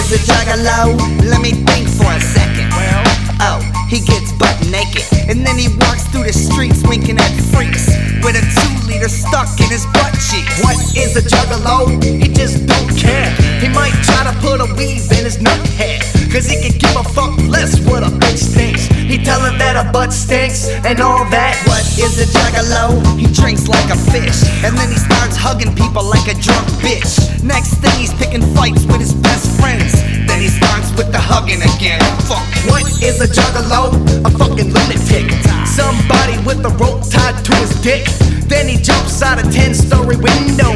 is a juggalo? Let me think for a second. Oh, he gets butt naked, and then he walks through the streets winking at freaks with a 2-liter stuck in his butt cheeks. What is a juggalo? He just don't care. He might try to put a weave in his nut hair, cause he can give a fuck less what a bitch thinks. He tell her that her butt stinks and all that. What is a juggalo? He drinks like a fish, and then he starts hugging people like a drunk bitch. Next thing he's picking fights with his best friends. Then he starts with the hugging again. Fuck. What is a juggalo? A fucking lunatic. Somebody with a rope tied to his dick. Then he jumps out a 10-story window.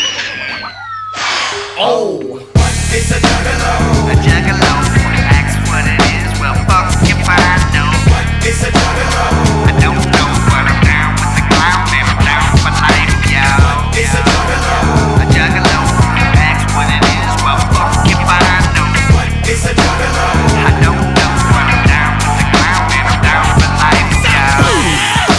Oh, what is a juggalo? A juggalo asks what it is. Well, fuck if I know. What is a juggalo? I don't know, but I'm down with the clown and I'm down for life, yo. What is a juggalo? A juggalo asks what it is. Well, fuck if I know. What is a juggalo? I don't know, but I'm down with the clown and I'm down for life, yo.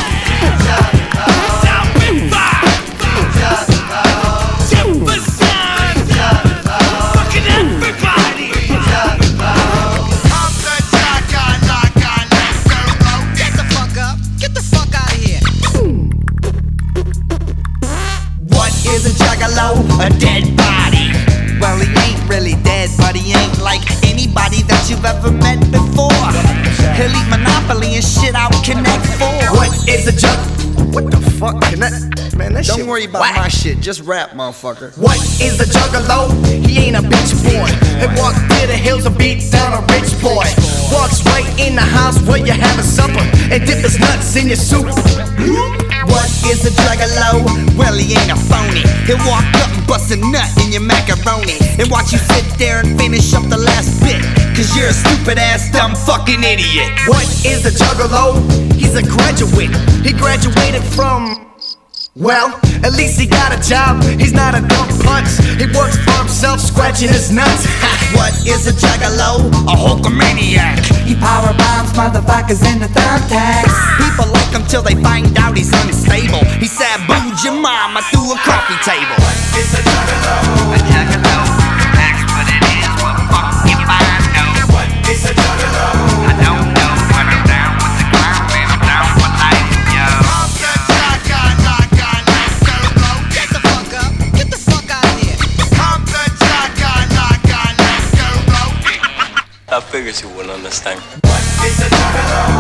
Is a juggalo a dead body? Well, he ain't really dead, but he ain't like anybody that you've ever met before. He'll eat Monopoly and shit out Connect 4. What is a jug? What the fuck? Can that, man, that shit Don't worry about whack. my shit, just rap, motherfucker. What is a juggalo? He ain't a bitch boy. He walks near the hills and beats down a rich boy. Walks right in the house where you have a supper and dip his nuts in your soup. What is a juggalo? Well, he ain't a phony. He'll walk up and bust a nut in your macaroni and watch you sit there and finish up the last bit, cause you're a stupid ass dumb fucking idiot. What is a juggalo? He's a graduate. He graduated from, well, at least he got a job. He's not a dumb putz. He works for himself, scratching his nuts. What is a juggalo? A Hulkamaniac. He power bombs motherfuckers in the thumbtacks. People like him till they find out he's unstable. He sabooed your mama through a coffee table. What is a juggalo? A juggalo asks what it is. Well, fuck if I know. What is a juggalo? I don't know, but I'm down with the clown and I'm down for life, yo. Get the fuck up. Get the fuck out of here. I figured you wouldn't understand. What is a juggalo?